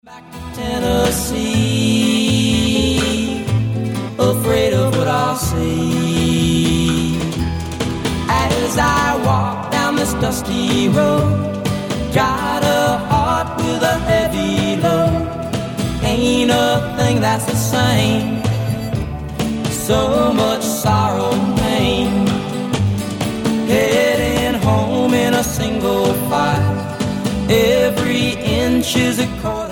Back to Tennessee, afraid of what I'll see. As I walk down this dusty road, got a heart with a heavy load. Ain't a thing that's the same, so much sorrow and pain. Heading home in a single file, every inch is a quarter.